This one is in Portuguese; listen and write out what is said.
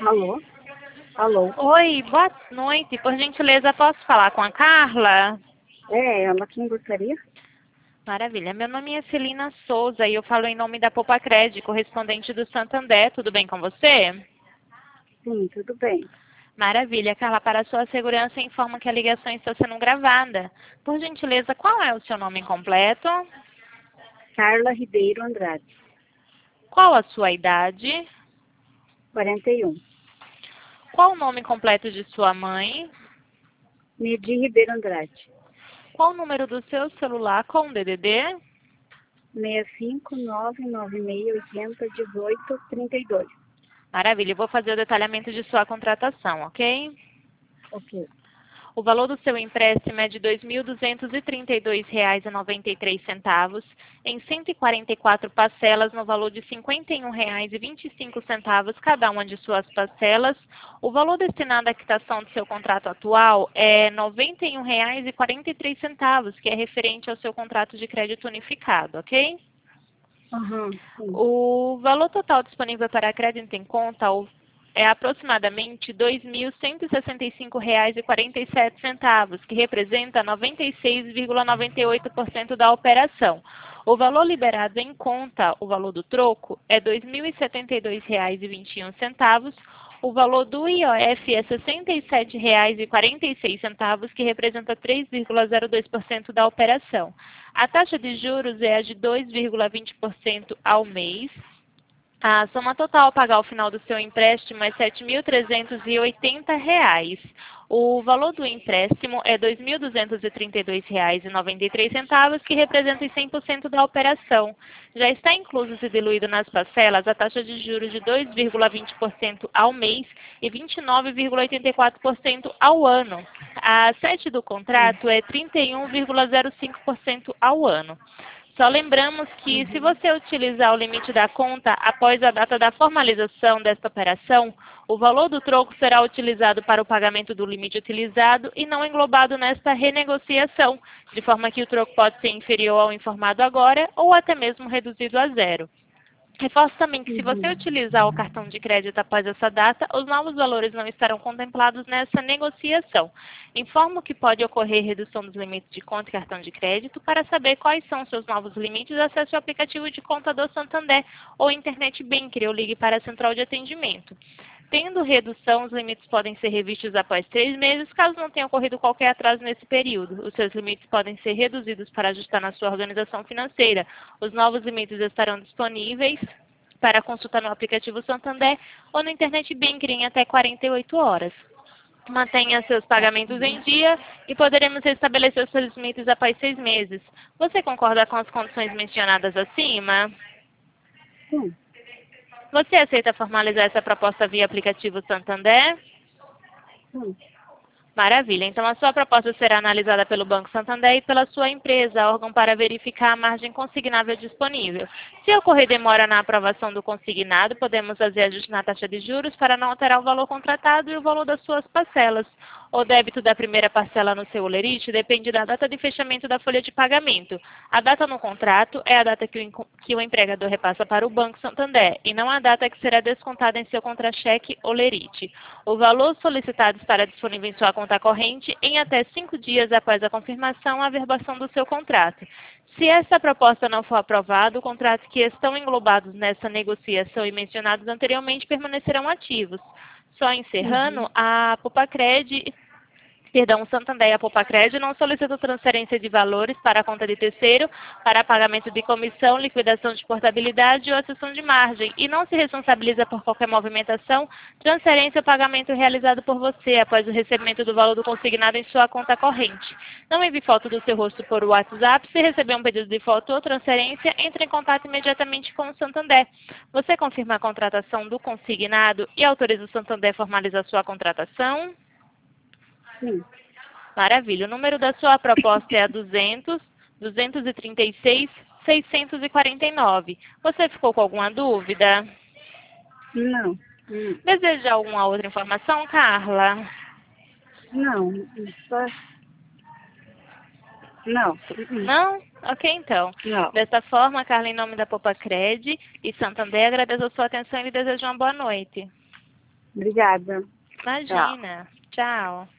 Alô? Alô? Oi, boa noite. Por gentileza, posso falar com a Carla? É ela quem gostaria? Maravilha. Meu nome é Celina Souza e eu falo em nome da Popacred, correspondente do Santander. Tudo bem com você? Sim, tudo bem. Maravilha. Carla, para a sua segurança, informo que a ligação está sendo gravada. Por gentileza, qual é o seu nome completo? Carla Ribeiro Andrade, Qual a sua idade? 41. Qual o nome completo de sua mãe? Nedir Ribeiro Andrade, Qual o número do seu celular com DDD? 65996801832. Maravilha. Eu vou fazer o detalhamento de sua contratação, ok? Ok. O valor do seu empréstimo é de R$ 2.232,93 em 144 parcelas no valor de R$ 51,25 cada uma de suas parcelas. O valor destinado à quitação do seu contrato atual é R$ 91,43, que é referente ao seu contrato de crédito unificado, ok? Sim. O valor total disponível para crédito em conta é aproximadamente R$ 2.165,47, que representa 96,98% da operação. O valor liberado em conta, o valor do troco, é R$ 2.072,21. O valor do IOF é R$ 67,46, que representa 3,02% da operação. A taxa de juros é a de 2,20% ao mês. A soma total a pagar ao final do seu empréstimo é R$ 7.380. O valor do empréstimo é R$ 2.232,93, que representa os 100% da operação. Já está incluso e diluído nas parcelas a taxa de juros de 2,20% ao mês e 29,84% ao ano. A sede do contrato é 31,05% ao ano. Só lembramos que, se você utilizar o limite da conta após a data da formalização desta operação, o valor do troco será utilizado para o pagamento do limite utilizado e não englobado nesta renegociação, de forma que o troco pode ser inferior ao informado agora ou até mesmo reduzido a zero. Reforço também que, se você utilizar o cartão de crédito após essa data, os novos valores não estarão contemplados nessa negociação. Informo que pode ocorrer redução dos limites de conta e cartão de crédito. Para saber quais são seus novos limites, acesse o aplicativo de conta do Santander ou Internet Banker ou ligue para a central de atendimento. Tendo redução, os limites podem ser revistos após 3 meses, caso não tenha ocorrido qualquer atraso nesse período. Os seus limites podem ser reduzidos para ajustar na sua organização financeira. Os novos limites estarão disponíveis para consultar no aplicativo Santander ou no Internet Banking em até 48 horas. Mantenha seus pagamentos em dia e poderemos restabelecer os seus limites após 6 meses. Você concorda com as condições mencionadas acima? Sim. Você aceita formalizar essa proposta via aplicativo Santander? Sim. Maravilha. Então, a sua proposta será analisada pelo Banco Santander e pela sua empresa, órgão para verificar a margem consignável disponível. Se ocorrer demora na aprovação do consignado, podemos fazer ajuste na taxa de juros para não alterar o valor contratado e o valor das suas parcelas. O débito da primeira parcela no seu holerite depende da data de fechamento da folha de pagamento. A data no contrato é a data que o empregador repassa para o Banco Santander e não a data que será descontada em seu contra-cheque holerite. O valor solicitado estará disponível em sua conta corrente em até 5 dias após a confirmação e averbação do seu contrato. Se essa proposta não for aprovada, os contratos que estão englobados nessa negociação e mencionados anteriormente permanecerão ativos. Só encerrando, a Popacred, o Santander e a Popacred não solicitam transferência de valores para a conta de terceiro, para pagamento de comissão, liquidação de portabilidade ou acessão de margem e não se responsabiliza por qualquer movimentação, transferência ou pagamento realizado por você após o recebimento do valor do consignado em sua conta corrente. Não envie foto do seu rosto por WhatsApp. Se receber um pedido de foto ou transferência, entre em contato imediatamente com o Santander. Você confirma a contratação do consignado e autoriza o Santander a formalizar sua contratação? Sim. Maravilha. O número da sua proposta é a 236-649. Você ficou com alguma dúvida? Não. Deseja alguma outra informação, Carla? Não. Só... Não. Não? Ok, então. Não. Dessa forma, Carla, em nome da Popacred e Santander, agradeço a sua atenção e lhe desejo uma boa noite. Obrigada. Imagina. Tchau.